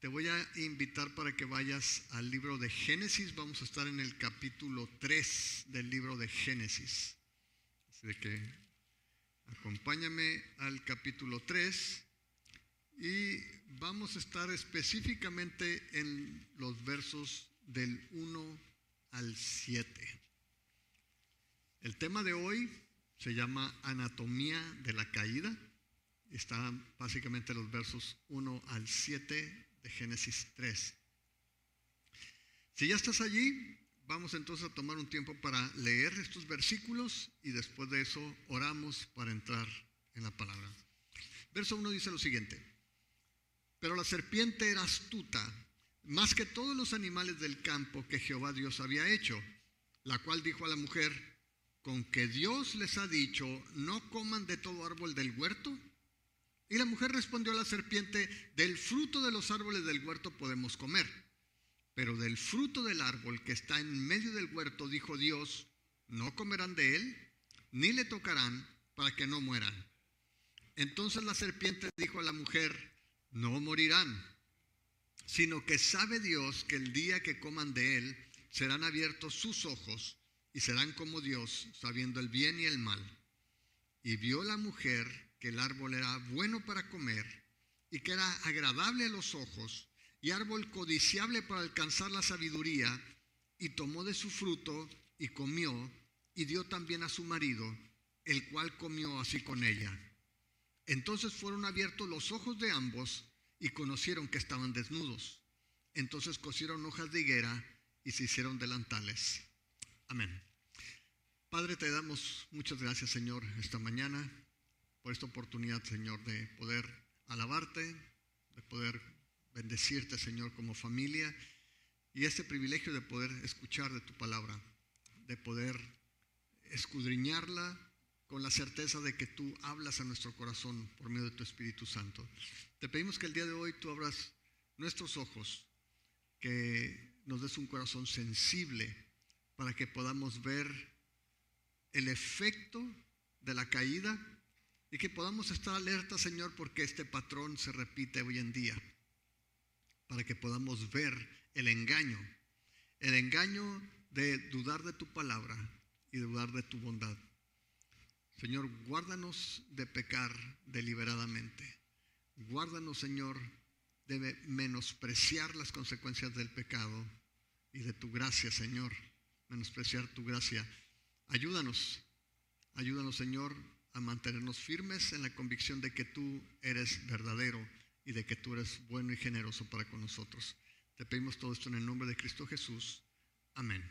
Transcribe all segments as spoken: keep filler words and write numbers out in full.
te voy a invitar para que vayas al libro de Génesis. Vamos a estar en el capítulo tres del libro de Génesis. Así de que acompáñame al capítulo tres y vamos a estar específicamente en los versos del uno al siete. El tema de hoy se llama Anatomía de la Caída. Están básicamente los versos uno al siete de Génesis tres. Si ya estás allí, vamos entonces a tomar un tiempo para leer estos versículos y después de eso oramos para entrar en la palabra. Verso uno dice lo siguiente: Pero la serpiente era astuta, más que todos los animales del campo que Jehová Dios había hecho, la cual dijo a la mujer: ¿Con que Dios les ha dicho, no coman de todo árbol del huerto? Y la mujer respondió a la serpiente: del fruto de los árboles del huerto podemos comer, pero del fruto del árbol que está en medio del huerto, dijo Dios, no comerán de él, ni le tocarán, para que no mueran. Entonces la serpiente dijo a la mujer: no morirán, sino que sabe Dios que el día que coman de él, serán abiertos sus ojos, y serán como Dios, sabiendo el bien y el mal. Y vio la mujer que el árbol era bueno para comer, y que era agradable a los ojos, y árbol codiciable para alcanzar la sabiduría, y tomó de su fruto, y comió, y dio también a su marido, el cual comió así con ella. Entonces fueron abiertos los ojos de ambos, y conocieron que estaban desnudos. Entonces cosieron hojas de higuera, y se hicieron delantales. Amén. Padre, te damos muchas gracias, Señor, esta mañana, por esta oportunidad, Señor, de poder alabarte, de poder bendecirte, Señor, como familia, y este privilegio de poder escuchar de tu palabra, de poder escudriñarla con la certeza de que tú hablas a nuestro corazón por medio de tu Espíritu Santo. Te pedimos que el día de hoy tú abras nuestros ojos, que nos des un corazón sensible para que podamos ver el efecto de la caída y que podamos estar alerta, Señor, porque este patrón se repite hoy en día, para que podamos ver el engaño, el engaño de dudar de tu palabra y de dudar de tu bondad. Señor, guárdanos de pecar deliberadamente. Guárdanos, Señor, de menospreciar las consecuencias del pecado y de tu gracia, Señor, menospreciar tu gracia. Ayúdanos, ayúdanos, Señor, a mantenernos firmes en la convicción de que tú eres verdadero y de que tú eres bueno y generoso para con nosotros. Te pedimos todo esto en el nombre de Cristo Jesús. Amén.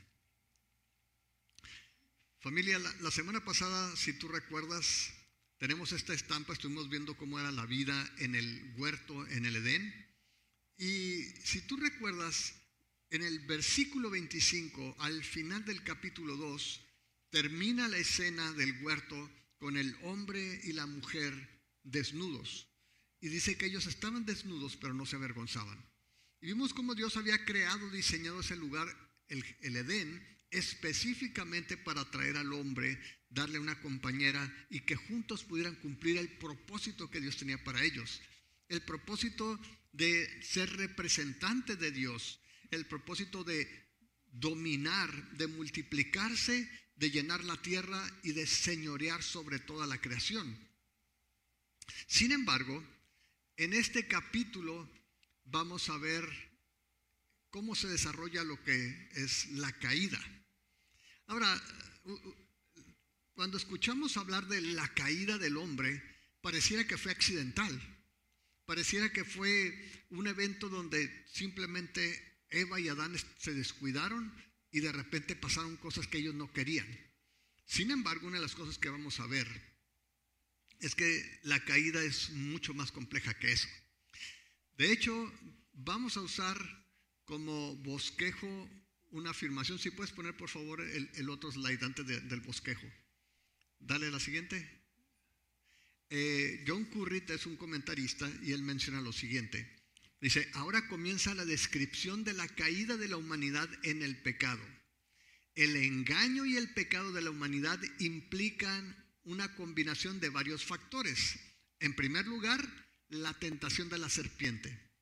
Familia, la, la semana pasada, si tú recuerdas, tenemos esta estampa, estuvimos viendo cómo era la vida en el huerto, en el Edén. Y si tú recuerdas, en el versículo veinticinco, al final del capítulo dos, termina la escena del huerto con el hombre y la mujer desnudos. Y dice que ellos estaban desnudos, pero no se avergonzaban. Y vimos cómo Dios había creado, diseñado ese lugar, el, el Edén, específicamente para traer al hombre, darle una compañera y que juntos pudieran cumplir el propósito que Dios tenía para ellos. El propósito de ser representantes de Dios, el propósito de dominar, de multiplicarse, de llenar la tierra y de señorear sobre toda la creación. Sin embargo, en este capítulo vamos a ver cómo se desarrolla lo que es la caída. Ahora, cuando escuchamos hablar de la caída del hombre, pareciera que fue accidental. Pareciera que fue un evento donde simplemente Eva y Adán se descuidaron y de repente pasaron cosas que ellos no querían. Sin embargo, una de las cosas que vamos a ver es que la caída es mucho más compleja que eso. De hecho, vamos a usar como bosquejo una afirmación. Si puedes poner por favor el, el otro slide antes de, del bosquejo. Dale a la siguiente. Eh, John Currit es un comentarista y él menciona lo siguiente. Dice: ahora comienza la descripción de la caída de la humanidad en el pecado. El engaño y el pecado de la humanidad implican una combinación de varios factores. En primer lugar, la tentación de la serpiente.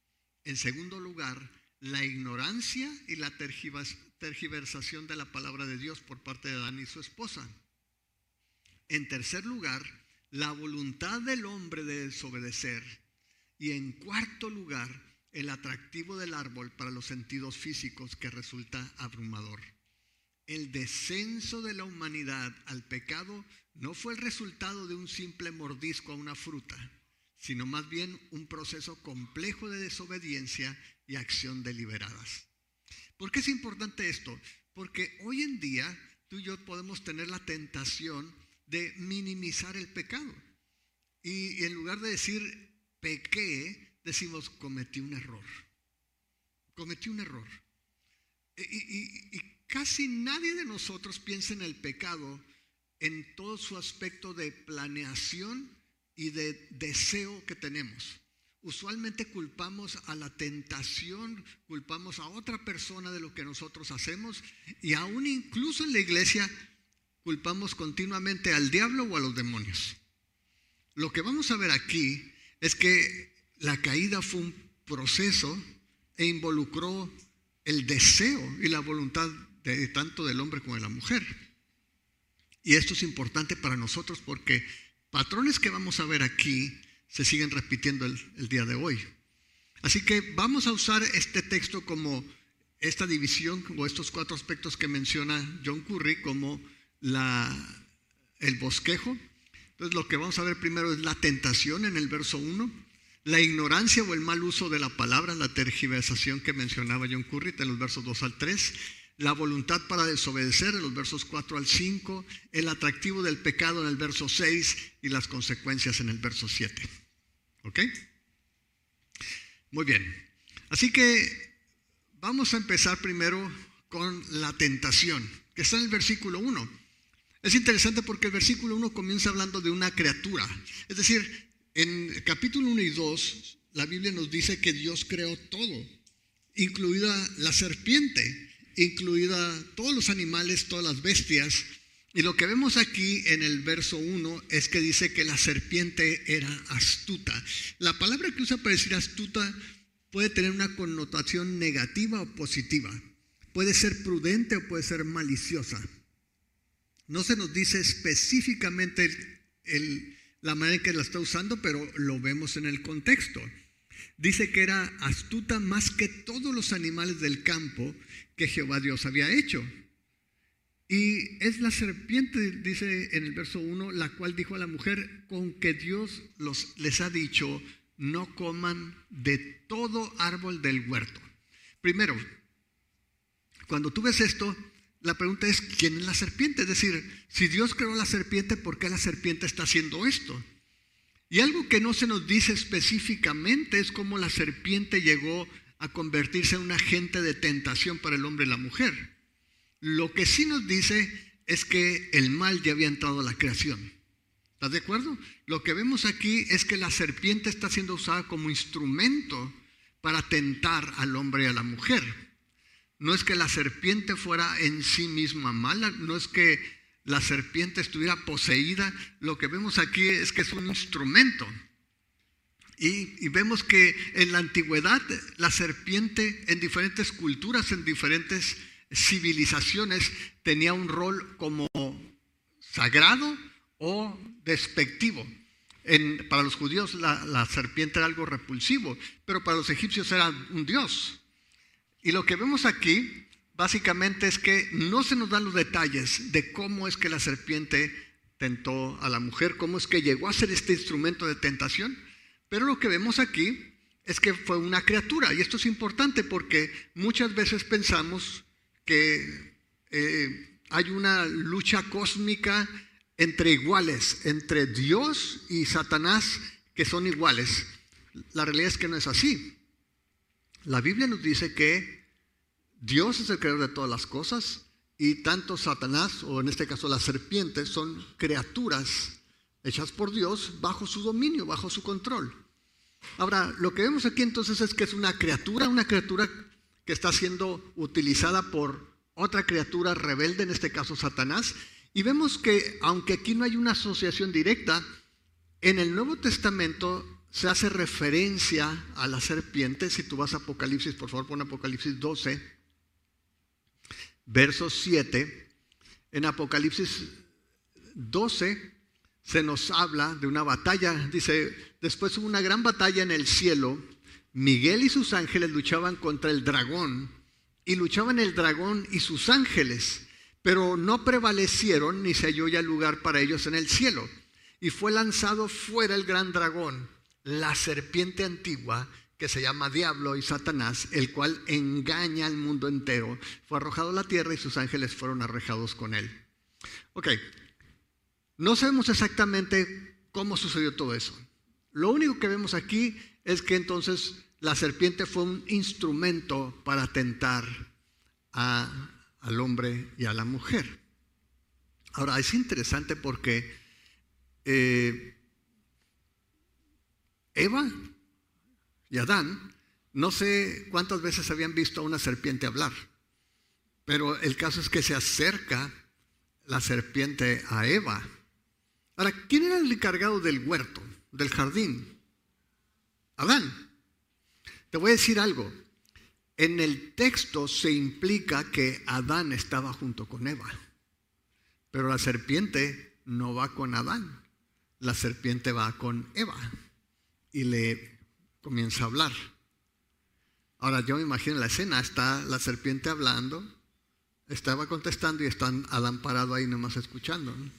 En segundo lugar, la ignorancia y la tergiversación de la palabra de Dios por parte de Adán y su esposa. En tercer lugar, la voluntad del hombre de desobedecer. Y en cuarto lugar, el atractivo del árbol para los sentidos físicos que resulta abrumador. El descenso de la humanidad al pecado no fue el resultado de un simple mordisco a una fruta, sino más bien un proceso complejo de desobediencia y acción deliberadas. ¿Por qué es importante esto? Porque hoy en día tú y yo podemos tener la tentación de minimizar el pecado. Y en lugar de decir pequé, decimos cometí un error. Cometí un error. Y, y, y casi nadie de nosotros piensa en el pecado en todo su aspecto de planeación y de deseo que tenemos. Usualmente culpamos a la tentación, culpamos a otra persona de lo que nosotros hacemos, y aún incluso en la iglesia culpamos continuamente al diablo o a los demonios. Lo que vamos a ver aquí es que la caída fue un proceso e involucró el deseo y la voluntad de tanto del hombre como de la mujer. Y esto es importante para nosotros porque patrones que vamos a ver aquí se siguen repitiendo el, el día de hoy. Así que vamos a usar este texto como esta división o estos cuatro aspectos que menciona John Curry como la, el bosquejo. Entonces lo que vamos a ver primero es la tentación en el verso uno, la ignorancia o el mal uso de la palabra, la tergiversación que mencionaba John Curry de los versos dos al tres, la voluntad para desobedecer en los versos cuatro al cinco, el atractivo del pecado en el verso seis y las consecuencias en el verso siete. ¿Ok? Muy bien. Así que vamos a empezar primero con la tentación, que está en el versículo uno. Es interesante porque el versículo uno comienza hablando de una criatura. Es decir, en el capítulo uno y dos, la Biblia nos dice que Dios creó todo, incluida la serpiente, incluida todos los animales, todas las bestias. Y lo que vemos aquí en el verso uno es que dice que la serpiente era astuta. La palabra que usa para decir astuta puede tener una connotación negativa o positiva. Puede ser prudente o puede ser maliciosa. No se nos dice específicamente el, el, la manera en que la está usando, pero lo vemos en el contexto. Dice que era astuta más que todos los animales del campo que Jehová Dios había hecho. Y es la serpiente, dice en el verso uno, la cual dijo a la mujer, con que Dios los, les ha dicho, no coman de todo árbol del huerto. Primero, cuando tú ves esto, la pregunta es, ¿quién es la serpiente? Es decir, si Dios creó la serpiente, ¿por qué la serpiente está haciendo esto? Y algo que no se nos dice específicamente es cómo la serpiente llegó a convertirse en un agente de tentación para el hombre y la mujer. Lo que sí nos dice es que el mal ya había entrado a la creación. ¿Estás de acuerdo? Lo que vemos aquí es que la serpiente está siendo usada como instrumento para tentar al hombre y a la mujer. No es que la serpiente fuera en sí misma mala, no es que la serpiente estuviera poseída. Lo que vemos aquí es que es un instrumento. Y, y vemos que en la antigüedad la serpiente en diferentes culturas, en diferentes civilizaciones, tenía un rol como sagrado o despectivo. En, para los judíos la, la serpiente era algo repulsivo, pero para los egipcios era un dios. Y lo que vemos aquí básicamente es que no se nos dan los detalles de cómo es que la serpiente tentó a la mujer, cómo es que llegó a ser este instrumento de tentación, pero lo que vemos aquí es que fue una criatura. Y esto es importante porque muchas veces pensamos que eh, hay una lucha cósmica entre iguales, entre Dios y Satanás, que son iguales. La realidad es que no es así. La Biblia nos dice que Dios es el creador de todas las cosas y tanto Satanás, o en este caso la serpiente, son criaturas hechas por Dios bajo su dominio, bajo su control. Ahora, lo que vemos aquí entonces es que es una criatura, una criatura que está siendo utilizada por otra criatura rebelde, en este caso Satanás. Y vemos que, aunque aquí no hay una asociación directa, en el Nuevo Testamento se hace referencia a la serpiente. Si tú vas a Apocalipsis, por favor pon Apocalipsis doce, verso siete. En Apocalipsis doce se nos habla de una batalla. Dice, después hubo una gran batalla en el cielo. Miguel y sus ángeles luchaban contra el dragón, y luchaban el dragón y sus ángeles, pero no prevalecieron, ni se halló ya lugar para ellos en el cielo. Y fue lanzado fuera el gran dragón, la serpiente antigua, que se llama Diablo y Satanás, el cual engaña al mundo entero. Fue arrojado a la tierra y sus ángeles fueron arrojados con él. Ok, no sabemos exactamente cómo sucedió todo eso. Lo único que vemos aquí es que entonces la serpiente fue un instrumento para tentar a, al hombre y a la mujer. Ahora, es interesante porque eh, Eva y Adán, no sé cuántas veces habían visto a una serpiente hablar, pero el caso es que se acerca la serpiente a Eva. Ahora, ¿quién era el encargado del huerto, del jardín? Adán. Te voy a decir algo. En el texto se implica que Adán estaba junto con Eva, pero la serpiente no va con Adán. La serpiente va con Eva y le comienza a hablar. Ahora yo me imagino la escena, está la serpiente hablando, estaba contestando y está Adán parado ahí nomás escuchando, ¿no?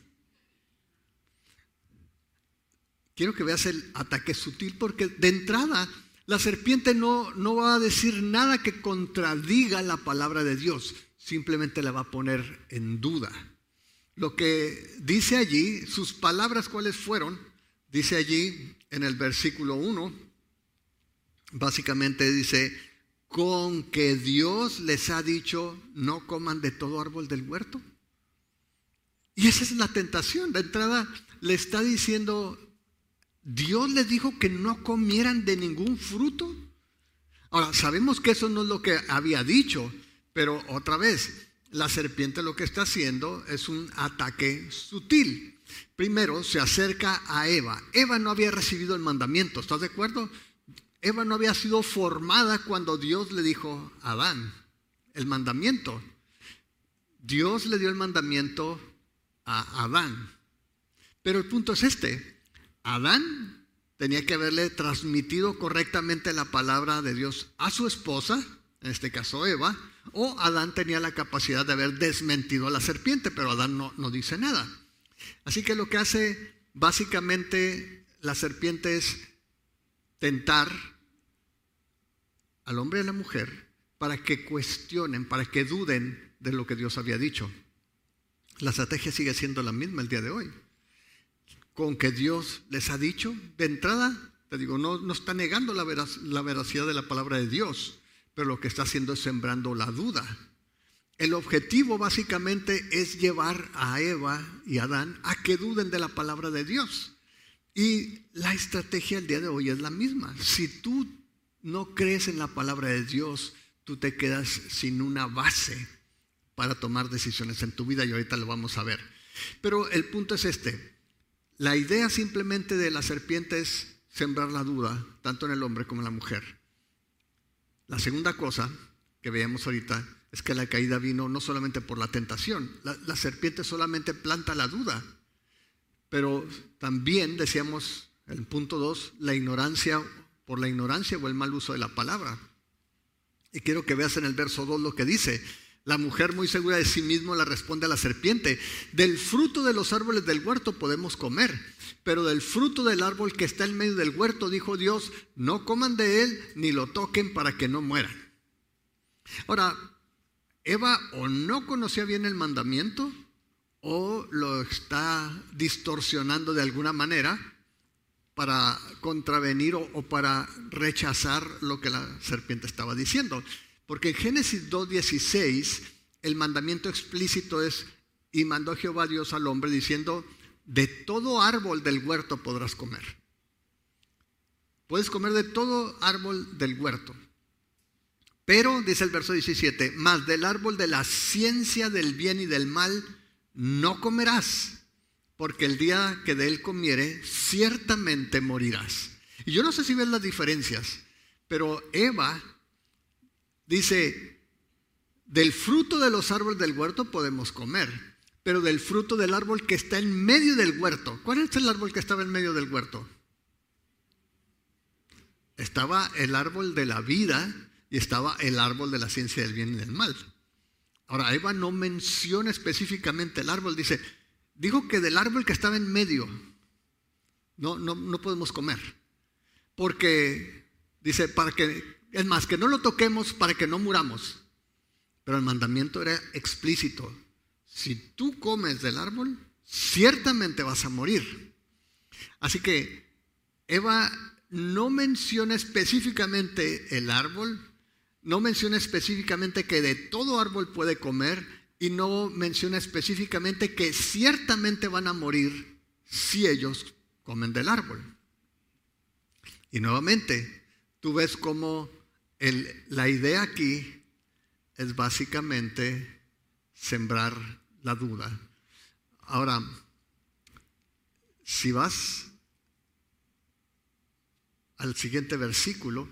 Quiero que veas el ataque sutil, porque de entrada la serpiente no, no va a decir nada que contradiga la palabra de Dios, simplemente la va a poner en duda. Lo que dice allí, sus palabras cuáles fueron, dice allí en el versículo uno, básicamente dice, con que Dios les ha dicho no coman de todo árbol del huerto. Y esa es la tentación. De entrada le está diciendo, Dios les dijo que no comieran de ningún fruto. Ahora, sabemos que eso no es lo que había dicho, pero otra vez, la serpiente lo que está haciendo es un ataque sutil. Primero se acerca a Eva. Eva no había recibido el mandamiento, ¿estás de acuerdo? Eva no había sido formada cuando Dios le dijo a Adán el mandamiento. Dios le dio el mandamiento a Adán. Pero el punto es este. Adán tenía que haberle transmitido correctamente la palabra de Dios a su esposa, en este caso Eva, o Adán tenía la capacidad de haber desmentido a la serpiente, pero Adán no, no dice nada. Así que lo que hace básicamente la serpiente es tentar al hombre y a la mujer para que cuestionen, para que duden de lo que Dios había dicho. La estrategia sigue siendo la misma el día de hoy. Con que Dios les ha dicho, de entrada, te digo, no, no está negando la, veraz, la veracidad de la palabra de Dios, pero lo que está haciendo es sembrando la duda. El objetivo básicamente es llevar a Eva y a Adán a que duden de la palabra de Dios. Y la estrategia el día de hoy es la misma. Si tú no crees en la palabra de Dios, tú te quedas sin una base para tomar decisiones en tu vida, y ahorita lo vamos a ver. Pero el punto es este. La idea simplemente de la serpiente es sembrar la duda, tanto en el hombre como en la mujer. La segunda cosa que veíamos ahorita es que la caída vino no solamente por la tentación. La, la serpiente solamente planta la duda, pero también, decíamos en el punto dos, la ignorancia, por la ignorancia o el mal uso de la palabra. Y quiero que veas en el verso dos lo que dice. La mujer, muy segura de sí misma, le responde a la serpiente: del fruto de los árboles del huerto podemos comer, pero del fruto del árbol que está en medio del huerto, dijo Dios, no coman de él ni lo toquen para que no mueran. Ahora, Eva o no conocía bien el mandamiento o lo está distorsionando de alguna manera para contravenir o, o para rechazar lo que la serpiente estaba diciendo. Porque en Génesis dos dieciséis el mandamiento explícito es: y mandó Jehová Dios al hombre diciendo, de todo árbol del huerto podrás comer. Puedes comer de todo árbol del huerto. Pero, dice el verso diecisiete, mas del árbol de la ciencia del bien y del mal no comerás, porque el día que de él comiere, ciertamente morirás. Y yo no sé si ves las diferencias, pero Eva dice, del fruto de los árboles del huerto podemos comer, pero del fruto del árbol que está en medio del huerto. ¿Cuál es el árbol que estaba en medio del huerto? Estaba el árbol de la vida y estaba el árbol de la ciencia del bien y del mal. Ahora, Eva no menciona específicamente el árbol, dice, dijo que del árbol que estaba en medio no, no, no podemos comer. Porque, dice, para que, es más, que no lo toquemos para que no muramos. Pero el mandamiento era explícito. Si tú comes del árbol, ciertamente vas a morir. Así que Eva no menciona específicamente el árbol, no menciona específicamente que de todo árbol puede comer y no menciona específicamente que ciertamente van a morir si ellos comen del árbol. Y nuevamente, tú ves cómo el, la idea aquí es básicamente sembrar la duda. Ahora, si vas al siguiente versículo,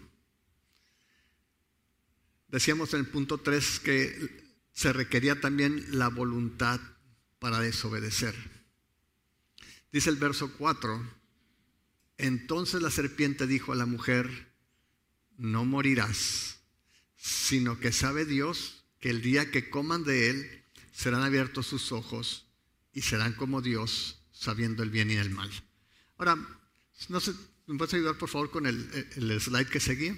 decíamos en el punto tres que se requería también la voluntad para desobedecer. Dice el verso cuatro, entonces la serpiente dijo a la mujer, no morirás, sino que sabe Dios que el día que coman de él, serán abiertos sus ojos y serán como Dios, sabiendo el bien y el mal. Ahora, no sé, ¿me puedes ayudar por favor con el, el slide que seguía?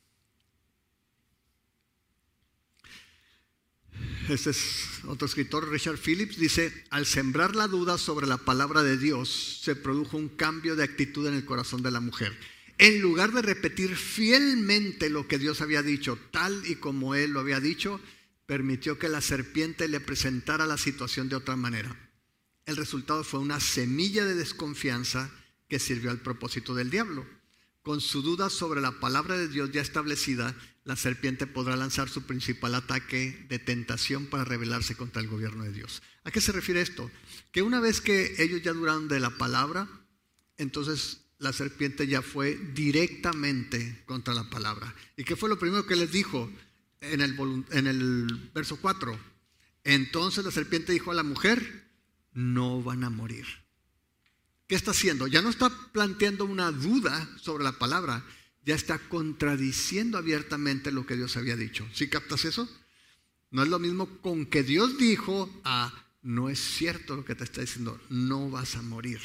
Este es otro escritor, Richard Phillips, dice, al sembrar la duda sobre la palabra de Dios, se produjo un cambio de actitud en el corazón de la mujer. En lugar de repetir fielmente lo que Dios había dicho, tal y como Él lo había dicho, permitió que la serpiente le presentara la situación de otra manera. El resultado fue una semilla de desconfianza que sirvió al propósito del diablo. Con su duda sobre la palabra de Dios ya establecida, la serpiente podrá lanzar su principal ataque de tentación para rebelarse contra el gobierno de Dios. ¿A qué se refiere esto? Que una vez que ellos ya dudaron de la palabra, entonces la serpiente ya fue directamente contra la palabra. ¿Y qué fue lo primero que les dijo en el, en el verso cuatro? Entonces la serpiente dijo a la mujer, no van a morir. ¿Qué está haciendo? Ya no está planteando una duda sobre la palabra, ya está contradiciendo abiertamente lo que Dios había dicho. ¿Sí captas eso? No es lo mismo con que Dios dijo a no es cierto lo que te está diciendo, no vas a morir.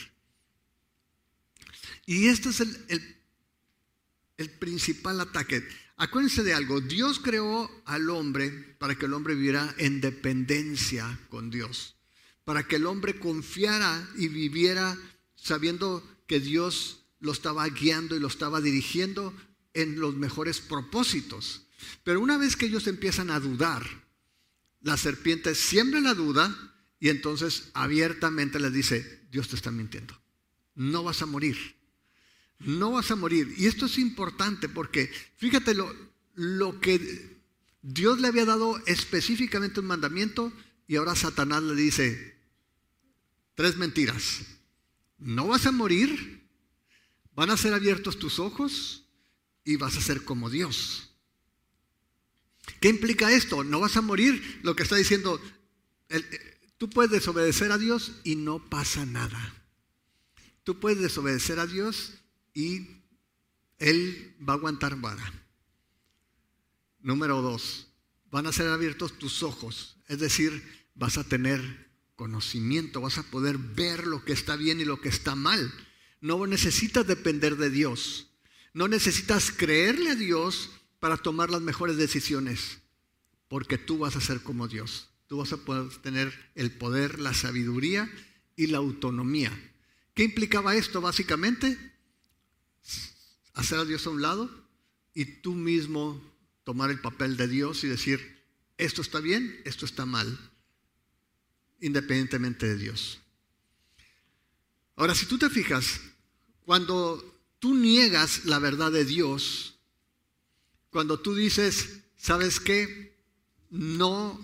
Y este es el, el, el principal ataque. Acuérdense de algo, Dios creó al hombre para que el hombre viviera en dependencia con Dios, para que el hombre confiara y viviera sabiendo que Dios lo estaba guiando y lo estaba dirigiendo en los mejores propósitos. Pero una vez que ellos empiezan a dudar, la serpiente siembra la duda y entonces abiertamente les dice, Dios te está mintiendo, no vas a morir, no vas a morir. Y esto es importante porque fíjate lo, lo que Dios le había dado específicamente un mandamiento y ahora Satanás le dice tres mentiras. No vas a morir, van a ser abiertos tus ojos y vas a ser como Dios. ¿Qué implica esto? No vas a morir. Lo que está diciendo, el, tú puedes desobedecer a Dios y no pasa nada. Tú puedes desobedecer a Dios y Él va a aguantar vara. Número dos, van a ser abiertos tus ojos. Es decir, vas a tener conocimiento, vas a poder ver lo que está bien y lo que está mal. No necesitas depender de Dios. No necesitas creerle a Dios para tomar las mejores decisiones, porque tú vas a ser como Dios. Tú vas a poder tener el poder, la sabiduría y la autonomía. ¿Qué implicaba esto básicamente? Hacer a Dios a un lado y tú mismo tomar el papel de Dios y decir, esto está bien, esto está mal, independientemente de Dios. Ahora, si tú te fijas, cuando tú niegas la verdad de Dios, cuando tú dices, ¿sabes qué? No,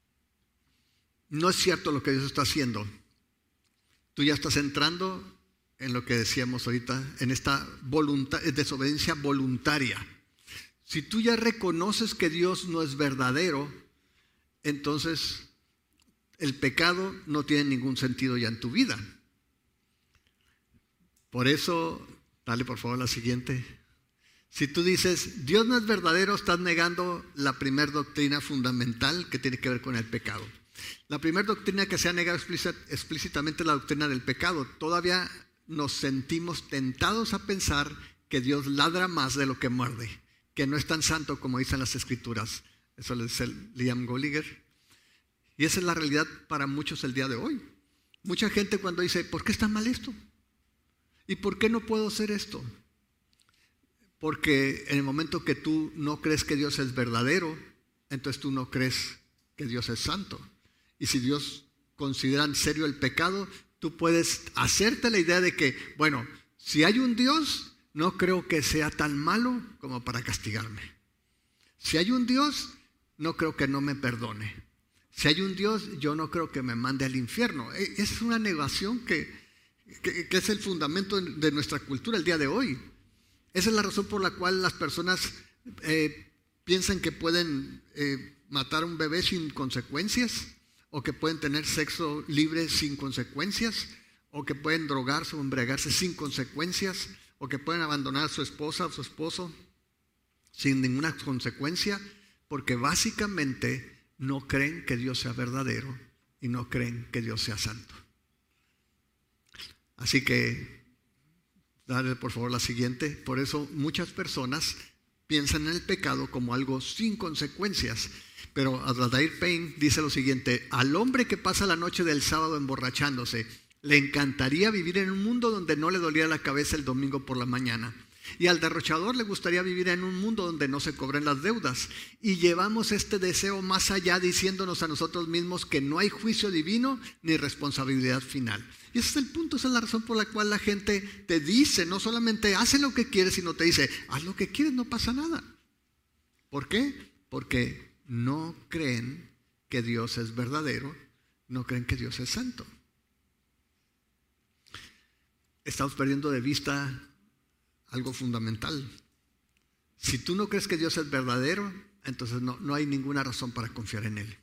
no es cierto lo que Dios está haciendo. Tú ya estás entrando en lo que decíamos ahorita, en esta voluntad, desobediencia voluntaria. Si tú ya reconoces que Dios no es verdadero, entonces el pecado no tiene ningún sentido ya en tu vida. Por eso, dale por favor la siguiente. Si tú dices, Dios no es verdadero, estás negando la primera doctrina fundamental que tiene que ver con el pecado. La primera doctrina que se ha negado explícitamente es la doctrina del pecado. Todavía nos sentimos tentados a pensar que Dios ladra más de lo que muerde, que no es tan santo como dicen las Escrituras. Eso lo dice Liam Gallagher. Y esa es la realidad para muchos el día de hoy. Mucha gente cuando dice, ¿por qué está mal esto? ¿Y por qué no puedo hacer esto? Porque en el momento que tú no crees que Dios es verdadero, entonces tú no crees que Dios es santo. Y si Dios considera en serio el pecado, tú puedes hacerte la idea de que, bueno, si hay un Dios, no creo que sea tan malo como para castigarme. Si hay un Dios, no creo que no me perdone. Si hay un Dios, yo no creo que me mande al infierno. Es una negación que, que, que es el fundamento de nuestra cultura el día de hoy. Esa es la razón por la cual las personas eh, piensan que pueden eh, matar a un bebé sin consecuencias, o que pueden tener sexo libre sin consecuencias, o que pueden drogarse o embriagarse sin consecuencias, o que pueden abandonar a su esposa o su esposo sin ninguna consecuencia, porque básicamente no creen que Dios sea verdadero y no creen que Dios sea santo. Así que, dale por favor la siguiente. Por eso muchas personas piensan en el pecado como algo sin consecuencias. Pero Adair Payne dice lo siguiente: al hombre que pasa la noche del sábado emborrachándose, le encantaría vivir en un mundo donde no le doliera la cabeza el domingo por la mañana. Y al derrochador le gustaría vivir en un mundo donde no se cobren las deudas. Y llevamos este deseo más allá, diciéndonos a nosotros mismos que no hay juicio divino ni responsabilidad final. Y ese es el punto, esa es la razón por la cual la gente te dice, no solamente hace lo que quieres, sino te dice, haz lo que quieres, no pasa nada. ¿Por qué? Porque no creen que Dios es verdadero, no creen que Dios es santo. Estamos perdiendo de vista algo fundamental. Si tú no crees que Dios es verdadero, entonces no, no hay ninguna razón para confiar en Él.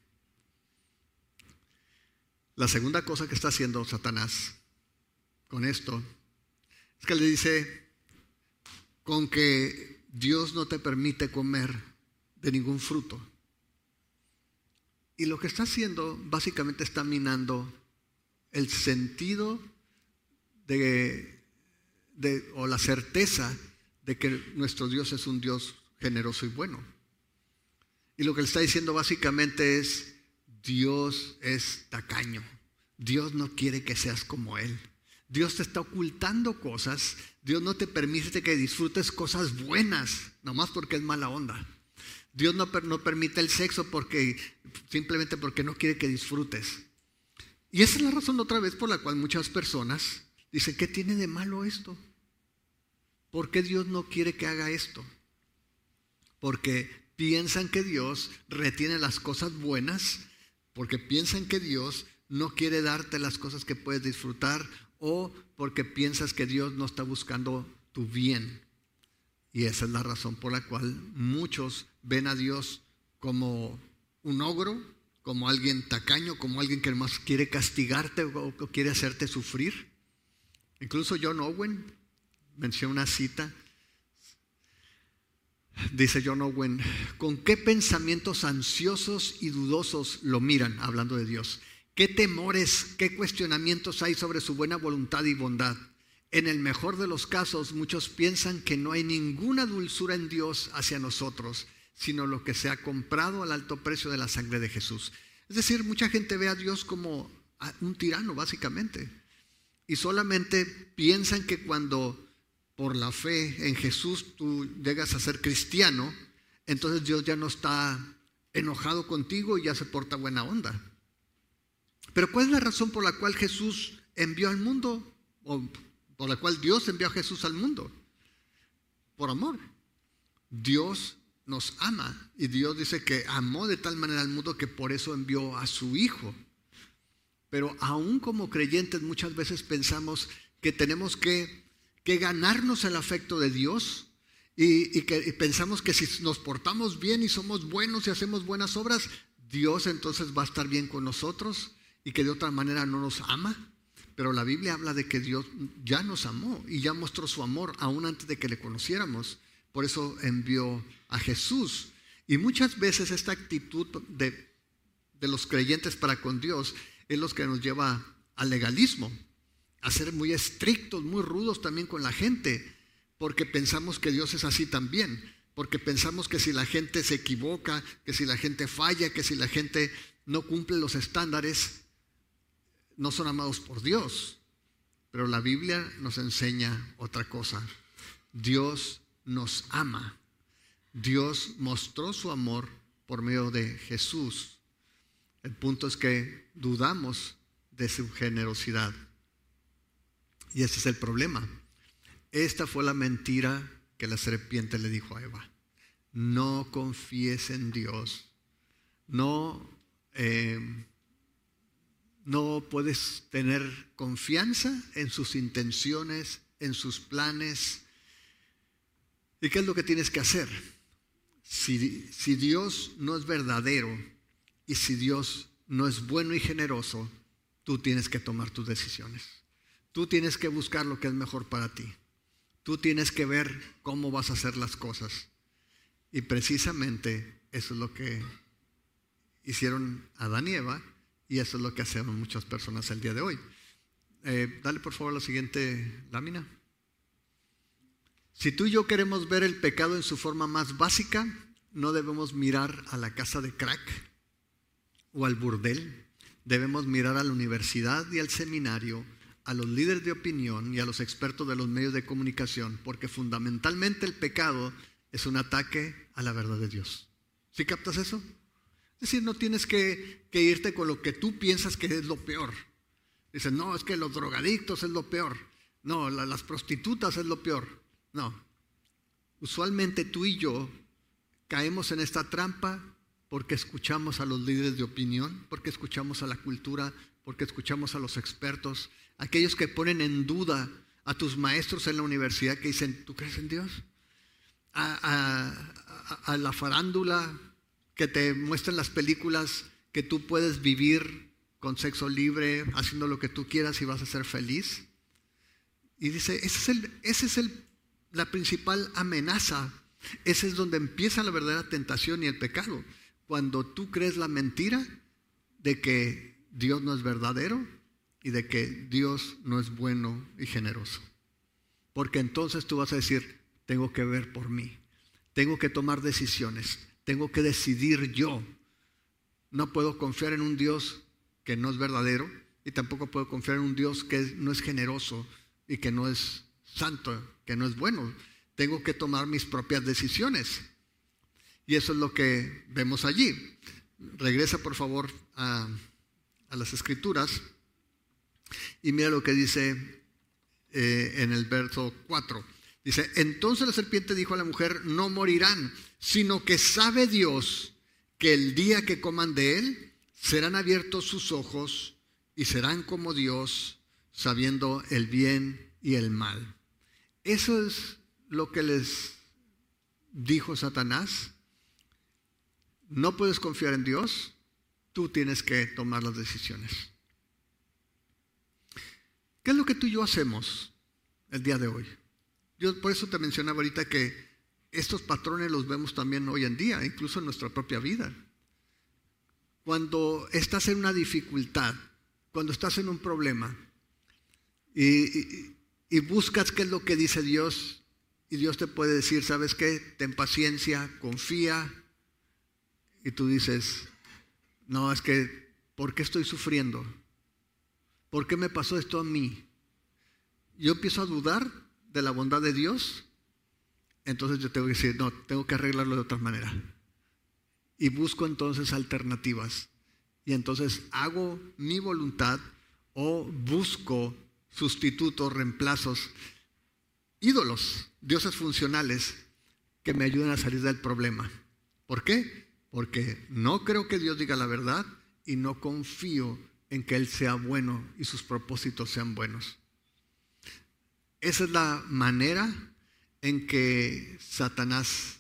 La segunda cosa que está haciendo Satanás con esto es que le dice, con que Dios no te permite comer de ningún fruto. Y lo que está haciendo básicamente está minando el sentido de De, o la certeza de que nuestro Dios es un Dios generoso y bueno. Y lo que le está diciendo básicamente es, Dios es tacaño. Dios no quiere que seas como Él. Dios te está ocultando cosas. Dios no te permite que disfrutes cosas buenas, nomás porque es mala onda. Dios no, no permite el sexo porque, simplemente porque no quiere que disfrutes. Y esa es la razón otra vez por la cual muchas personas dicen, ¿qué tiene de malo esto? ¿Por qué Dios no quiere que haga esto? Porque piensan que Dios retiene las cosas buenas, porque piensan que Dios no quiere darte las cosas que puedes disfrutar, o porque piensas que Dios no está buscando tu bien. Y esa es la razón por la cual muchos ven a Dios como un ogro, como alguien tacaño, como alguien que más quiere castigarte o quiere hacerte sufrir. Incluso John Owen menciona una cita. Dice John Owen, ¿con qué pensamientos ansiosos y dudosos lo miran? Hablando de Dios. ¿Qué temores, qué cuestionamientos hay sobre su buena voluntad y bondad? En el mejor de los casos, muchos piensan que no hay ninguna dulzura en Dios hacia nosotros, sino lo que se ha comprado al alto precio de la sangre de Jesús. Es decir, mucha gente ve a Dios como un tirano, básicamente. Y solamente piensan que cuando por la fe en Jesús tú llegas a ser cristiano, entonces Dios ya no está enojado contigo y ya se porta buena onda. Pero ¿cuál es la razón por la cual Jesús envió al mundo? O por la cual Dios envió a Jesús al mundo. Por amor. Dios nos ama y Dios dice que amó de tal manera al mundo que por eso envió a su Hijo. Pero aún como creyentes muchas veces pensamos que tenemos que, que ganarnos el afecto de Dios y, y que y pensamos que si nos portamos bien y somos buenos y hacemos buenas obras, Dios entonces va a estar bien con nosotros y que de otra manera no nos ama. Pero la Biblia habla de que Dios ya nos amó y ya mostró su amor aún antes de que le conociéramos. Por eso envió a Jesús. Y muchas veces esta actitud de, de los creyentes para con Dios es lo que nos lleva al legalismo, a ser muy estrictos, muy rudos también con la gente, porque pensamos que Dios es así también, porque pensamos que si la gente se equivoca, que si la gente falla, que si la gente no cumple los estándares, no son amados por Dios. Pero la Biblia nos enseña otra cosa. Dios nos ama. Dios mostró su amor por medio de Jesús. El punto es que dudamos de su generosidad. Y ese es el problema. Esta fue la mentira que la serpiente le dijo a Eva. No confíes en Dios. No, eh, no puedes tener confianza en sus intenciones, en sus planes. ¿Y qué es lo que tienes que hacer? Si, si Dios no es verdadero y si Dios no es bueno y generoso, tú tienes que tomar tus decisiones. Tú tienes que buscar lo que es mejor para ti. Tú tienes que ver cómo vas a hacer las cosas. Y precisamente eso es lo que hicieron Adán y Eva, y eso es lo que hacen muchas personas el día de hoy. Eh, dale por favor la siguiente lámina. Si tú y yo queremos ver el pecado en su forma más básica, no debemos mirar a la casa de crack o al burdel. Debemos mirar a la universidad y al seminario, a los líderes de opinión y a los expertos de los medios de comunicación, porque fundamentalmente el pecado es un ataque a la verdad de Dios. ¿Sí captas eso? Es decir, no tienes que, que irte con lo que tú piensas que es lo peor. Dices, no, es que los drogadictos es lo peor. No, la, las prostitutas es lo peor. No. Usualmente tú y yo caemos en esta trampa porque escuchamos a los líderes de opinión, porque escuchamos a la cultura, porque escuchamos a los expertos, aquellos que ponen en duda a tus maestros en la universidad que dicen, ¿tú crees en Dios? A, a, a, a la farándula que te muestran las películas que tú puedes vivir con sexo libre, haciendo lo que tú quieras y vas a ser feliz. Y dice, ese es el, ese es el, la principal amenaza. Ese es donde empieza la verdadera tentación y el pecado. Cuando tú crees la mentira de que Dios no es verdadero y de que Dios no es bueno y generoso. Porque entonces tú vas a decir, tengo que ver por mí, tengo que tomar decisiones, tengo que decidir yo. No puedo confiar en un Dios que no es verdadero y tampoco puedo confiar en un Dios que no es generoso y que no es santo, que no es bueno. Tengo que tomar mis propias decisiones. Y eso es lo que vemos allí. Regresa por favor a, a las Escrituras y mira lo que dice eh, en el verso cuatro. Dice, entonces la serpiente dijo a la mujer, no morirán, sino que sabe Dios que el día que coman de él, serán abiertos sus ojos y serán como Dios, sabiendo el bien y el mal. Eso es lo que les dijo Satanás. No puedes confiar en Dios, tú tienes que tomar las decisiones. ¿Qué es lo que tú y yo hacemos el día de hoy? Yo por eso te mencionaba ahorita que estos patrones los vemos también hoy en día, incluso en nuestra propia vida. Cuando estás en una dificultad, cuando estás en un problema y, y, y buscas qué es lo que dice Dios, y Dios te puede decir, ¿sabes qué? Ten paciencia, confía. Y tú dices, no, es que, ¿por qué estoy sufriendo? ¿Por qué me pasó esto a mí? Yo empiezo a dudar de la bondad de Dios. Entonces yo tengo que decir, no, tengo que arreglarlo de otra manera. Y busco entonces alternativas. Y entonces hago mi voluntad o busco sustitutos, reemplazos, ídolos, dioses funcionales que me ayuden a salir del problema. ¿Por qué? Porque no creo que Dios diga la verdad y no confío en que Él sea bueno y sus propósitos sean buenos. esa es la manera en que Satanás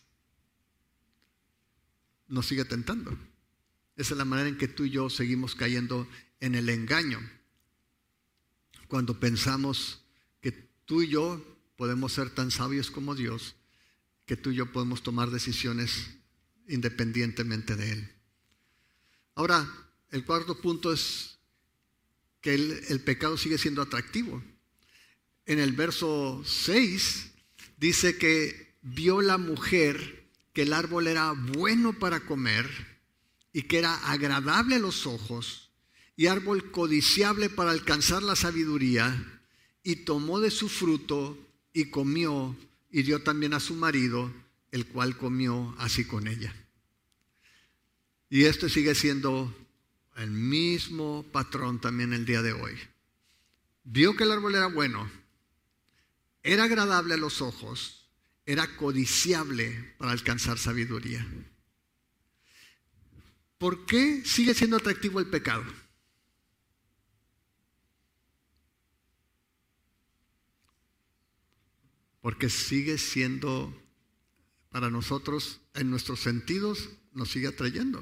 nos sigue tentando. Esa es la manera en que tú y yo seguimos cayendo en el engaño. Cuando pensamos que tú y yo podemos ser tan sabios como Dios, que tú y yo podemos tomar decisiones independientemente de Él. Ahora, el cuarto punto es que el, el pecado sigue siendo atractivo. En el verso seis dice que vio la mujer que el árbol era bueno para comer y que era agradable a los ojos y árbol codiciable para alcanzar la sabiduría, y tomó de su fruto y comió y dio también a su marido, el cual comió así con ella. Y esto sigue siendo el mismo patrón también el día de hoy. Vio que el árbol era bueno, era agradable a los ojos, era codiciable para alcanzar sabiduría. ¿Por qué sigue siendo atractivo el pecado? Porque sigue siendo, para nosotros, en nuestros sentidos, nos sigue atrayendo.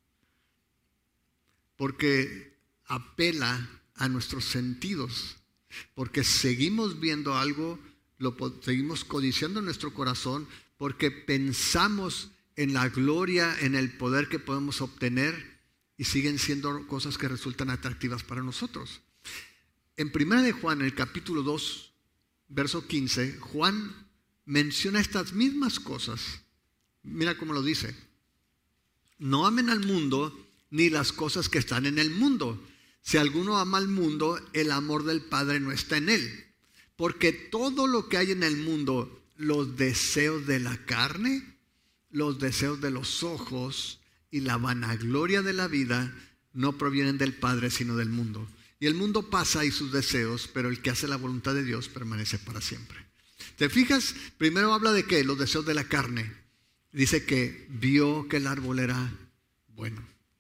Porque apela a nuestros sentidos. Porque seguimos viendo algo, lo seguimos codiciando en nuestro corazón, porque pensamos en la gloria, en el poder que podemos obtener, y siguen siendo cosas que resultan atractivas para nosotros. En primera de Juan, en el capítulo dos, verso quince, Juan menciona estas mismas cosas. Mira cómo lo dice. No amen al mundo ni las cosas que están en el mundo. Si alguno ama al mundo, el amor del Padre no está en él. Porque todo lo que hay en el mundo, los deseos de la carne, los deseos de los ojos y la vanagloria de la vida, no provienen del Padre, sino del mundo. Y el mundo pasa y sus deseos, pero el que hace la voluntad de Dios permanece para siempre. ¿Te fijas? Primero habla de ¿qué? Los deseos de la carne. Dice que vio que el árbol era bueno,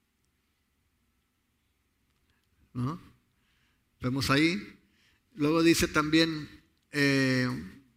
¿no? Vemos ahí. Luego dice también, eh,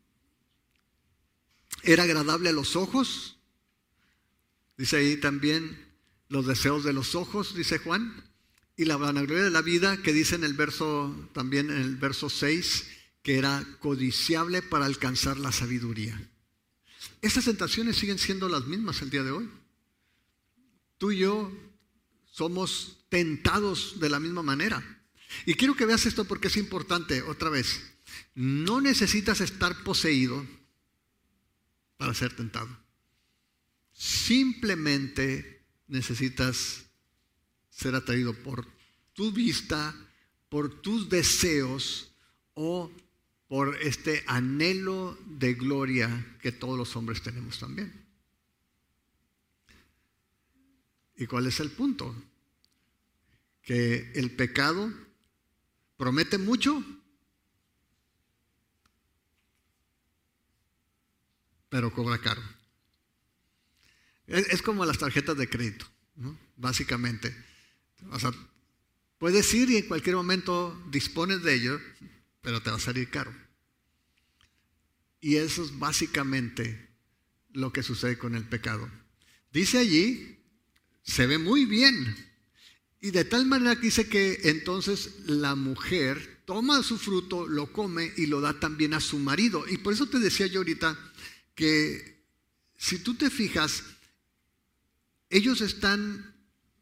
era agradable a los ojos. Dice ahí también los deseos de los ojos, dice Juan. Y la vanagloria de la vida, que dice en el verso, también en el verso seis, que era codiciable para alcanzar la sabiduría. Estas tentaciones siguen siendo las mismas el día de hoy. Tú y yo somos tentados de la misma manera. Y quiero que veas esto porque es importante, otra vez. No necesitas estar poseído para ser tentado. Simplemente necesitas ser atraído por tu vista, por tus deseos o por este anhelo de gloria que todos los hombres tenemos también. ¿Y cuál es el punto? Que el pecado promete mucho, pero cobra caro. Es, es como las tarjetas de crédito, ¿no? Básicamente. O sea, puedes ir y en cualquier momento dispones de ello, pero te va a salir caro. Y eso es básicamente lo que sucede con el pecado. Dice allí, se ve muy bien. Y de tal manera que dice que entonces la mujer toma su fruto, lo come y lo da también a su marido. Y por eso te decía yo ahorita que si tú te fijas, ellos están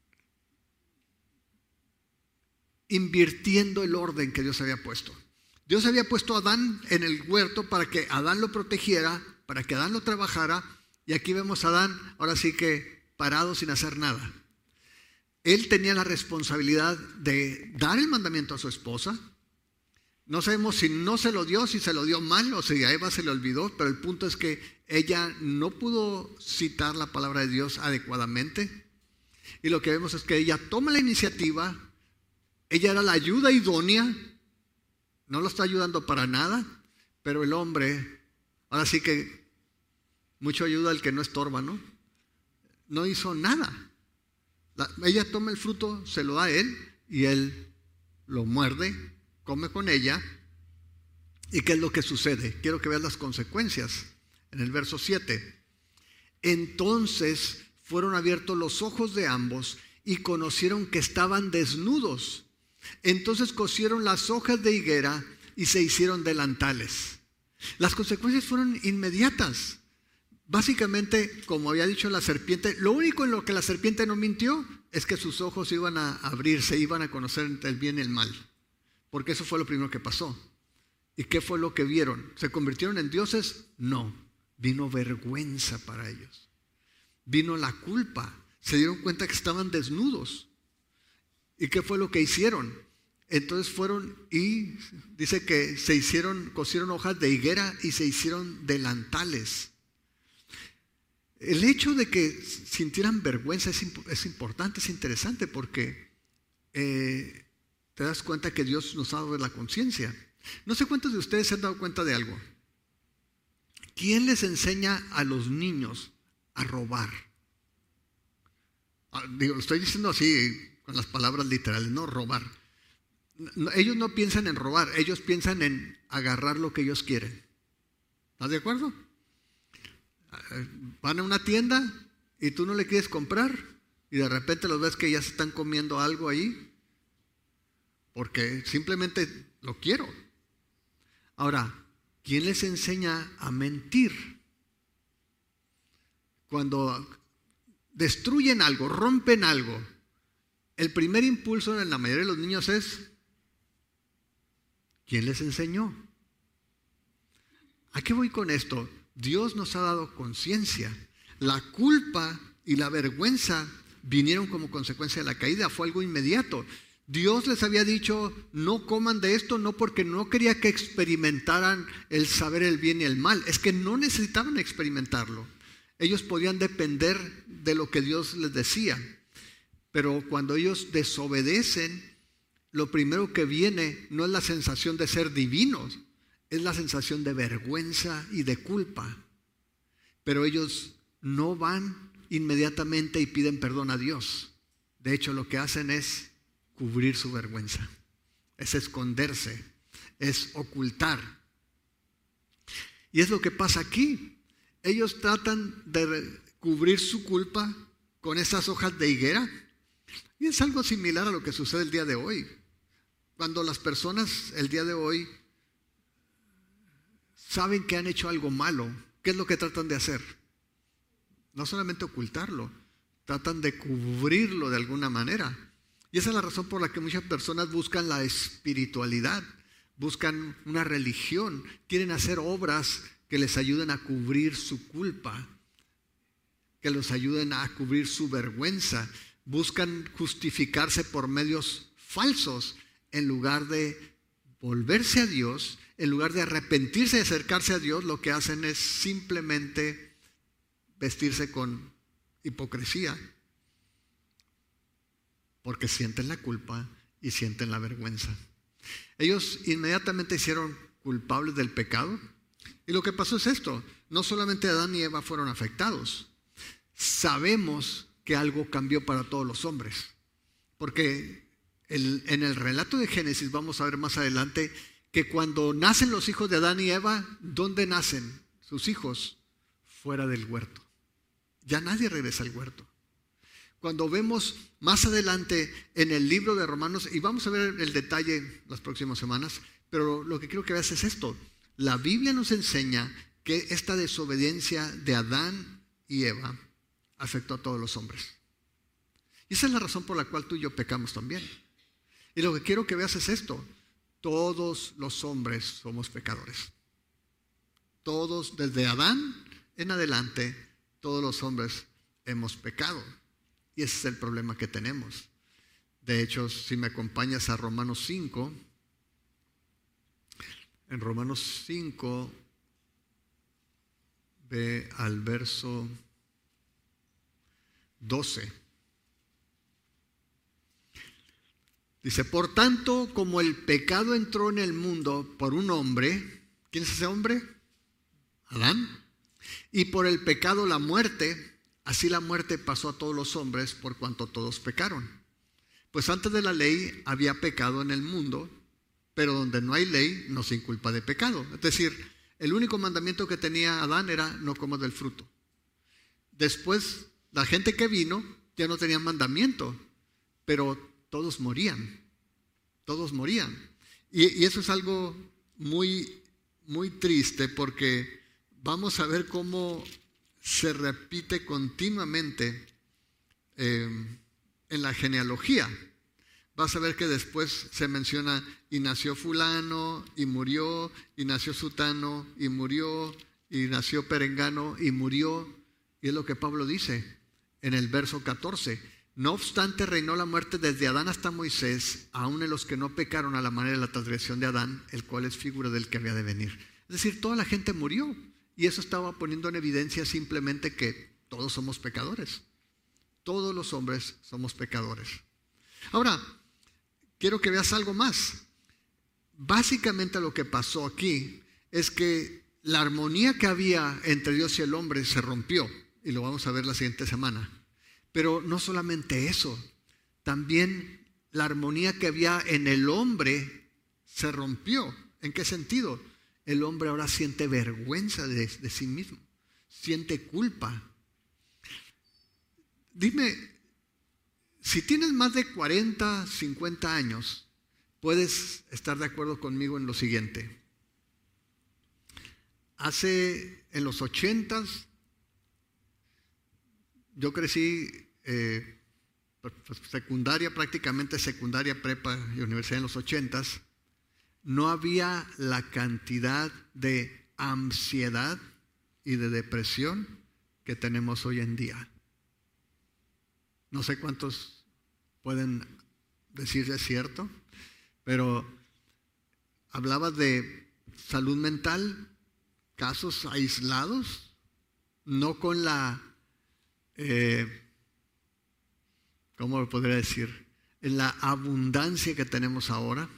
invirtiendo el orden que Dios había puesto. Dios había puesto a Adán en el huerto para que Adán lo protegiera, para que Adán lo trabajara, y aquí vemos a Adán ahora sí que parado sin hacer nada. Él tenía la responsabilidad de dar el mandamiento a su esposa. No sabemos si no se lo dio, si se lo dio mal o si a Eva se le olvidó, pero el punto es que ella no pudo citar la palabra de Dios adecuadamente. Y lo que vemos es que ella toma la iniciativa. Ella era la ayuda idónea, no lo está ayudando para nada, pero el hombre, ahora sí que mucho ayuda al que no estorba, ¿no? No hizo nada. La, ella toma el fruto, se lo da a él y él lo muerde, come con ella ¿Y qué es lo que sucede? Quiero que veas las consecuencias. En el verso siete. Entonces fueron abiertos los ojos de ambos y conocieron que estaban desnudos. Entonces cosieron las hojas de higuera y se hicieron delantales. Las consecuencias fueron inmediatas. Básicamente, como había dicho la serpiente, lo único en lo que la serpiente no mintió es que sus ojos iban a abrirse, iban a conocer el bien y el mal. Porque eso fue lo primero que pasó. ¿Y qué fue lo que vieron? ¿Se convirtieron en dioses? No. Vino vergüenza para ellos. Vino la culpa. Se dieron cuenta que estaban desnudos. ¿Y qué fue lo que hicieron? Entonces fueron y dice que se hicieron, cosieron hojas de higuera y se hicieron delantales. El hecho de que sintieran vergüenza es, es importante, es interesante porque eh, te das cuenta que Dios nos ha dado la conciencia. No sé cuántos de ustedes se han dado cuenta de algo. ¿Quién les enseña a los niños a robar? Ah, digo, lo estoy diciendo así con las palabras literales, no robar. No, ellos no piensan en robar, ellos piensan en agarrar lo que ellos quieren. ¿Estás de acuerdo? Van a una tienda y tú no le quieres comprar y de repente los ves que ya se están comiendo algo ahí porque simplemente lo quiero. Ahora, ¿quién les enseña a mentir? Cuando destruyen algo, rompen algo, el primer impulso en la mayoría de los niños es ¿quién les enseñó? ¿A qué voy con esto? Dios nos ha dado conciencia. La culpa y la vergüenza vinieron como consecuencia de la caída, fue algo inmediato. Dios les había dicho, no coman de esto, no porque no quería que experimentaran el saber el bien y el mal, es que no necesitaban experimentarlo. Ellos podían depender de lo que Dios les decía, pero cuando ellos desobedecen, lo primero que viene no es la sensación de ser divinos, es la sensación de vergüenza y de culpa. Pero ellos no van inmediatamente y piden perdón a Dios. De hecho, lo que hacen es cubrir su vergüenza, es esconderse, es ocultar. Y es lo que pasa aquí. Ellos tratan de cubrir su culpa con esas hojas de higuera. Y es algo similar a lo que sucede el día de hoy. Cuando las personas el día de hoy saben que han hecho algo malo, ¿qué es lo que tratan de hacer? No solamente ocultarlo, tratan de cubrirlo de alguna manera. Y esa es la razón por la que muchas personas buscan la espiritualidad, buscan una religión, quieren hacer obras que les ayuden a cubrir su culpa, que los ayuden a cubrir su vergüenza, buscan justificarse por medios falsos en lugar de volverse a Dios. En lugar de arrepentirse y acercarse a Dios, lo que hacen es simplemente vestirse con hipocresía, porque sienten la culpa y sienten la vergüenza. Ellos inmediatamente hicieron culpables del pecado, y lo que pasó es esto: no solamente Adán y Eva fueron afectados, sabemos que algo cambió para todos los hombres, porque el, en el relato de Génesis vamos a ver más adelante que cuando nacen los hijos de Adán y Eva, ¿dónde nacen sus hijos? Fuera del huerto. Ya nadie regresa al huerto. Cuando vemos más adelante en el libro de Romanos, y vamos a ver el detalle las próximas semanas, pero lo que quiero que veas es esto: la Biblia nos enseña que esta desobediencia de Adán y Eva afectó a todos los hombres. Y esa es la razón por la cual tú y yo pecamos también. Y lo que quiero que veas es esto: todos los hombres somos pecadores. Todos, desde Adán en adelante, todos los hombres hemos pecado. Y ese es el problema que tenemos. De hecho, si me acompañas a Romanos cinco, en Romanos cinco, ve al verso doce. Dice, por tanto, como el pecado entró en el mundo por un hombre, ¿quién es ese hombre? Adán. Y por el pecado la muerte, así la muerte pasó a todos los hombres por cuanto todos pecaron. Pues antes de la ley había pecado en el mundo, pero donde no hay ley no se inculpa de pecado. Es decir, el único mandamiento que tenía Adán era no comas del fruto. Después, la gente que vino ya no tenía mandamiento, pero todos morían, todos morían. Y, y eso es algo muy, muy triste, porque vamos a ver cómo se repite continuamente eh, en la genealogía. Vas a ver que después se menciona y nació fulano y murió, y nació sutano y murió, y nació perengano y murió. Y es lo que Pablo dice en el verso catorce. No obstante, reinó la muerte desde Adán hasta Moisés, aun en los que no pecaron a la manera de la transgresión de Adán, el cual es figura del que había de venir. Es decir, toda la gente murió. Y eso estaba poniendo en evidencia simplemente que todos somos pecadores. Todos los hombres somos pecadores. Ahora, quiero que veas algo más. Básicamente lo que pasó aquí es que la armonía que había entre Dios y el hombre se rompió. Y lo vamos a ver la siguiente semana. Pero no solamente eso, también la armonía que había en el hombre se rompió. ¿En qué sentido? El hombre ahora siente vergüenza de, de sí mismo, siente culpa. Dime, si tienes más de cuarenta, cincuenta años, puedes estar de acuerdo conmigo en lo siguiente. Hace, en los ochentas, yo crecí eh, secundaria, prácticamente secundaria, prepa y universidad en los ochentas. No había la cantidad de ansiedad y de depresión que tenemos hoy en día. No sé cuántos pueden decir si es cierto, pero hablaba de salud mental, casos aislados, no con la, eh, ¿cómo lo podría decir? En la abundancia que tenemos ahora.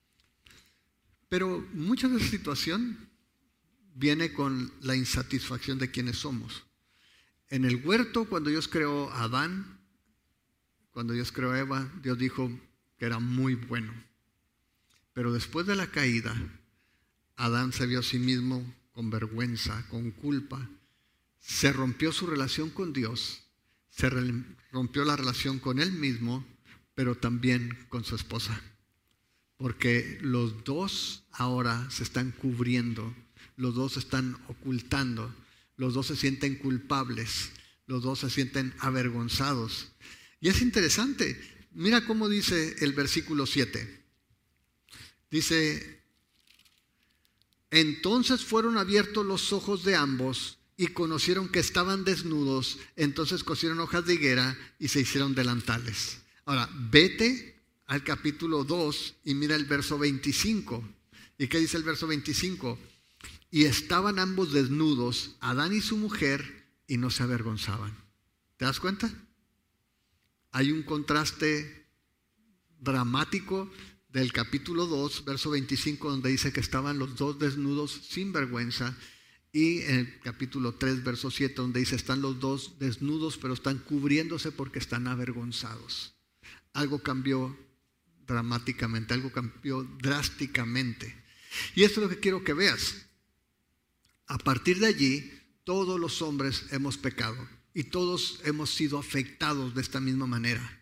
Pero mucha de esa situación viene con la insatisfacción de quienes somos. En el huerto, cuando Dios creó a Adán, cuando Dios creó a Eva, Dios dijo que era muy bueno. Pero después de la caída, Adán se vio a sí mismo con vergüenza, con culpa. Se rompió su relación con Dios, se rompió la relación con él mismo, pero también con su esposa. Porque los dos ahora se están cubriendo, los dos se están ocultando, los dos se sienten culpables, los dos se sienten avergonzados. Y es interesante, mira cómo dice el versículo siete. Dice, entonces fueron abiertos los ojos de ambos y conocieron que estaban desnudos, entonces cosieron hojas de higuera y se hicieron delantales. Ahora, vete al capítulo dos y mira el verso veinticinco. ¿Y qué dice el verso veinticinco? Y estaban ambos desnudos, Adán y su mujer, y no se avergonzaban. ¿Te das cuenta? Hay un contraste dramático del capítulo dos, verso veinticinco, donde dice que estaban los dos desnudos sin vergüenza, y en el capítulo tres, verso siete, donde dice están los dos desnudos, pero están cubriéndose porque están avergonzados. Algo cambió dramáticamente, algo cambió drásticamente. Y esto es lo que quiero que veas. A partir de allí, todos los hombres hemos pecado y todos hemos sido afectados de esta misma manera.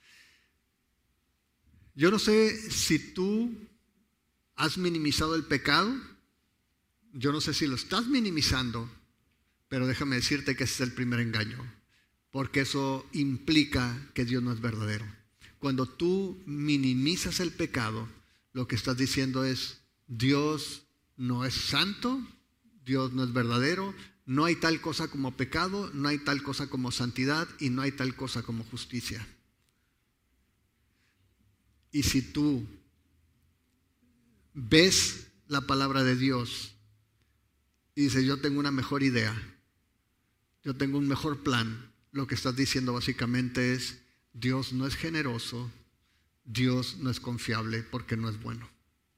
Yo no sé si tú has minimizado el pecado, yo no sé si lo estás minimizando, pero déjame decirte que ese es el primer engaño, porque eso implica que Dios no es verdadero. Cuando tú minimizas el pecado, lo que estás diciendo es, Dios no es santo, Dios no es verdadero, no hay tal cosa como pecado, no hay tal cosa como santidad y no hay tal cosa como justicia. Y si tú ves la palabra de Dios y dices, yo tengo una mejor idea, yo tengo un mejor plan, lo que estás diciendo básicamente es, Dios no es generoso, Dios no es confiable porque no es bueno.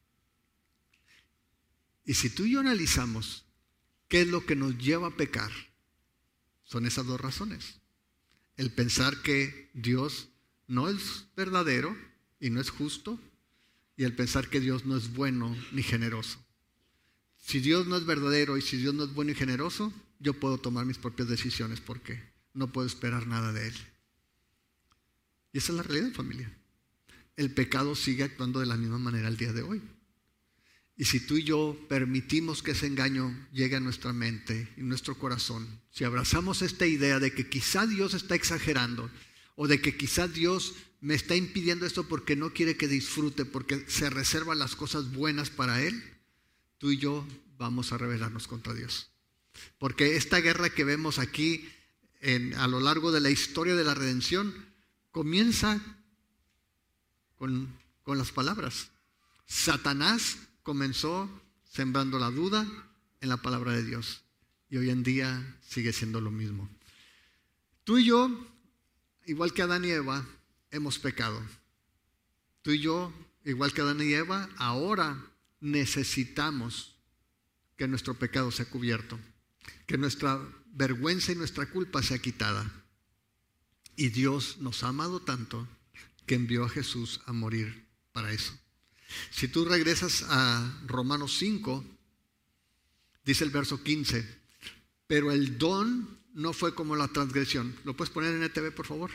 Y si tú y yo analizamos qué es lo que nos lleva a pecar, son esas dos razones. El pensar que Dios no es verdadero y no es justo, y el pensar que Dios no es bueno ni generoso. Si Dios no es verdadero y si Dios no es bueno y generoso, yo puedo tomar mis propias decisiones porque no puedo esperar nada de Él. Y esa es la realidad, familia. El pecado sigue actuando de la misma manera el día de hoy. Y si tú y yo permitimos que ese engaño llegue a nuestra mente y nuestro corazón, si abrazamos esta idea de que quizá Dios está exagerando o de que quizá Dios me está impidiendo esto porque no quiere que disfrute, porque se reserva las cosas buenas para Él, tú y yo vamos a rebelarnos contra Dios. Porque esta guerra que vemos aquí en, a lo largo de la historia de la redención comienza con, con las palabras. Satanás comenzó sembrando la duda en la palabra de Dios y hoy en día sigue siendo lo mismo. Tú y yo, igual que Adán y Eva, hemos pecado. Tú y yo, igual que Adán y Eva, ahora necesitamos que nuestro pecado sea cubierto, que nuestra vergüenza y nuestra culpa sea quitada. Y Dios nos ha amado tanto que envió a Jesús a morir para eso. Si tú regresas a Romanos cinco, dice el verso quince, pero el don no fue como la transgresión. ¿Lo puedes poner en E T V, por favor?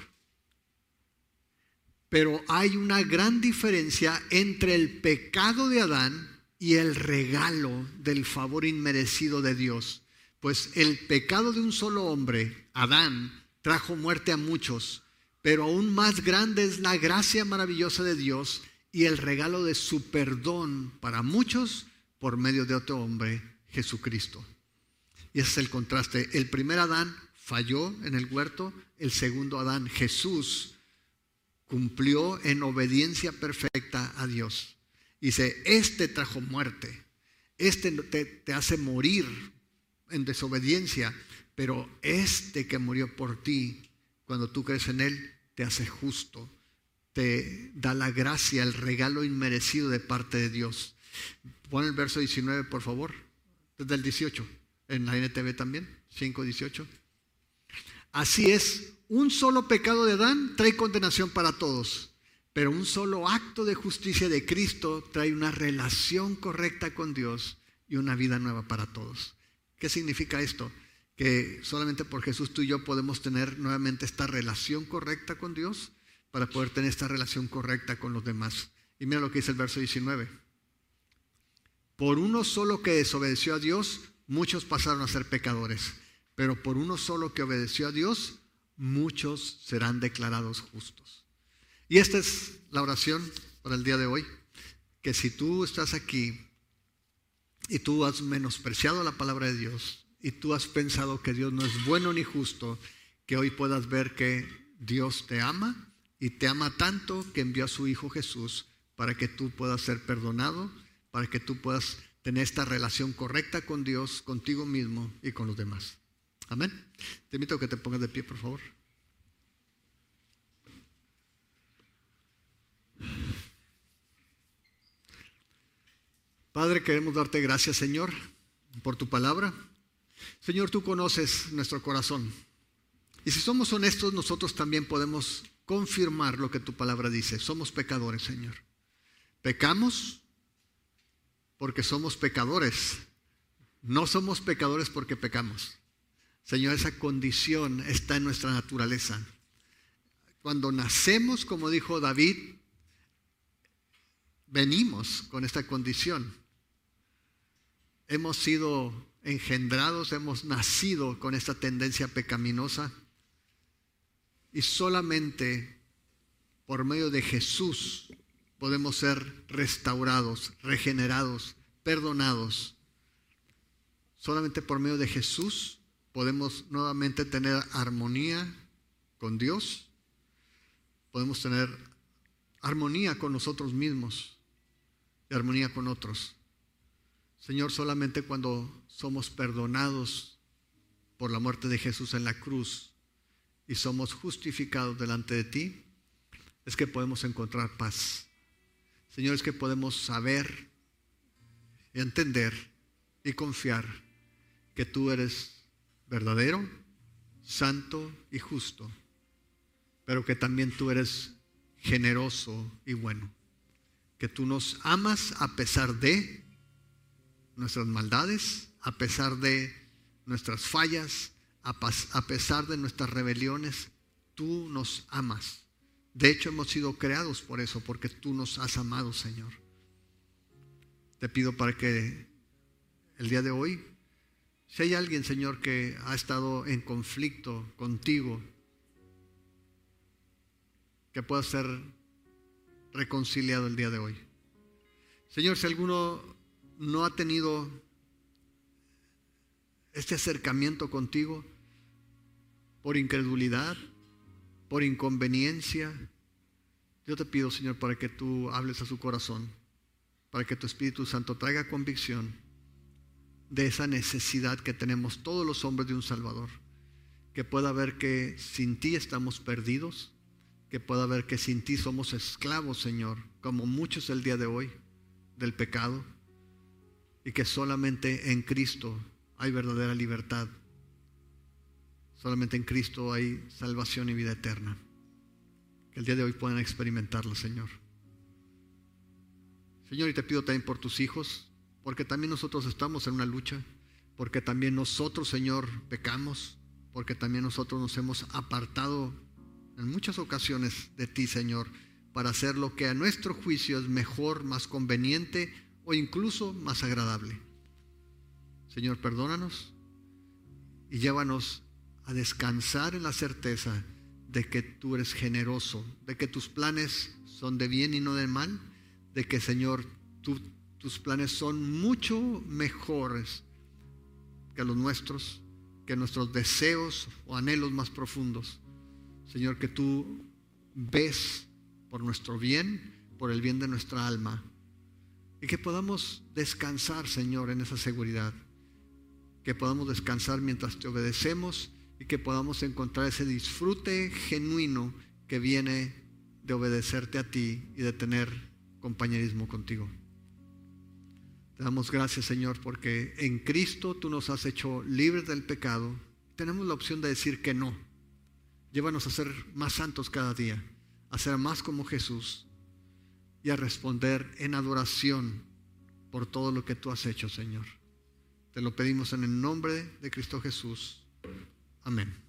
Pero hay una gran diferencia entre el pecado de Adán y el regalo del favor inmerecido de Dios. Pues el pecado de un solo hombre, Adán, trajo muerte a muchos, pero aún más grande es la gracia maravillosa de Dios y el regalo de su perdón para muchos por medio de otro hombre, Jesucristo. Y ese es el contraste. El primer Adán falló en el huerto, el segundo Adán, Jesús, cumplió en obediencia perfecta a Dios. Dice, este trajo muerte, este te, te hace morir en desobediencia, pero este que murió por ti, cuando tú crees en Él, te hace justo. Te da la gracia, el regalo inmerecido de parte de Dios. Pon el verso diecinueve, por favor, desde el dieciocho, en la N T V también, cinco dieciocho. Así es, un solo pecado de Adán trae condenación para todos, pero un solo acto de justicia de Cristo trae una relación correcta con Dios y una vida nueva para todos. ¿Qué significa esto? Que solamente por Jesús tú y yo podemos tener nuevamente esta relación correcta con Dios, para poder tener esta relación correcta con los demás. Y mira lo que dice el verso diecinueve. Por uno solo que desobedeció a Dios, muchos pasaron a ser pecadores. Pero por uno solo que obedeció a Dios, muchos serán declarados justos. Y esta es la oración para el día de hoy. Que si tú estás aquí y tú has menospreciado la palabra de Dios y tú has pensado que Dios no es bueno ni justo, que hoy puedas ver que Dios te ama. Y te ama tanto que envió a su Hijo Jesús para que tú puedas ser perdonado, para que tú puedas tener esta relación correcta con Dios, contigo mismo y con los demás. Amén. Te invito a que te pongas de pie, por favor. Padre, queremos darte gracias, Señor, por tu palabra. Señor, tú conoces nuestro corazón. Y si somos honestos, nosotros también podemos confirmar lo que tu palabra dice. Somos pecadores, Señor. Pecamos porque somos pecadores. No somos pecadores porque pecamos. Señor, esa condición está en nuestra naturaleza. Cuando nacemos, como dijo David, venimos con esta condición. Hemos sido engendrados, hemos nacido con esta tendencia pecaminosa. Y solamente por medio de Jesús podemos ser restaurados, regenerados, perdonados. Solamente por medio de Jesús podemos nuevamente tener armonía con Dios. Podemos tener armonía con nosotros mismos y armonía con otros. Señor, solamente cuando somos perdonados por la muerte de Jesús en la cruz y somos justificados delante de ti, es que podemos encontrar paz. Señor, es que podemos saber, entender y confiar que tú eres verdadero, santo y justo, pero que también tú eres generoso y bueno. que tú nos amas a pesar de nuestras maldades, a pesar de nuestras fallas, a pesar de nuestras rebeliones. Tú nos amas. De hecho, hemos sido creados por eso, porque tú nos has amado, Señor. Te pido para que el día de hoy, si hay alguien, Señor, que ha estado en conflicto contigo, que pueda ser reconciliado el día de hoy. Señor, si alguno no ha tenido este acercamiento contigo por incredulidad, por inconveniencia, yo te pido, Señor, para que tú hables a su corazón, para que tu Espíritu Santo traiga convicción de esa necesidad que tenemos todos los hombres de un Salvador, que pueda ver que sin ti estamos perdidos, que pueda ver que sin ti somos esclavos, Señor, como muchos el día de hoy, del pecado, y que solamente en Cristo hay verdadera libertad. Solamente en Cristo hay salvación y vida eterna. Que el día de hoy puedan experimentarlo, Señor. Señor, y te pido también por tus hijos, porque también nosotros estamos en una lucha, porque también nosotros, Señor, pecamos, porque también nosotros nos hemos apartado en muchas ocasiones de ti, Señor, para hacer lo que a nuestro juicio es mejor, más conveniente o incluso más agradable. Señor, perdónanos y llévanos a descansar en la certeza de que tú eres generoso, de que tus planes son de bien y no de mal, de que, Señor, tú, tus planes son mucho mejores que los nuestros, que nuestros deseos o anhelos más profundos. Señor, que tú ves por nuestro bien, por el bien de nuestra alma, y que podamos descansar, Señor, en esa seguridad, que podamos descansar mientras te obedecemos y que podamos encontrar ese disfrute genuino que viene de obedecerte a ti y de tener compañerismo contigo. Te damos gracias, Señor, porque en Cristo tú nos has hecho libres del pecado. Tenemos la opción de decir que no. Llévanos a ser más santos cada día, a ser más como Jesús y a responder en adoración por todo lo que tú has hecho, Señor. Te lo pedimos en el nombre de Cristo Jesús. Amén.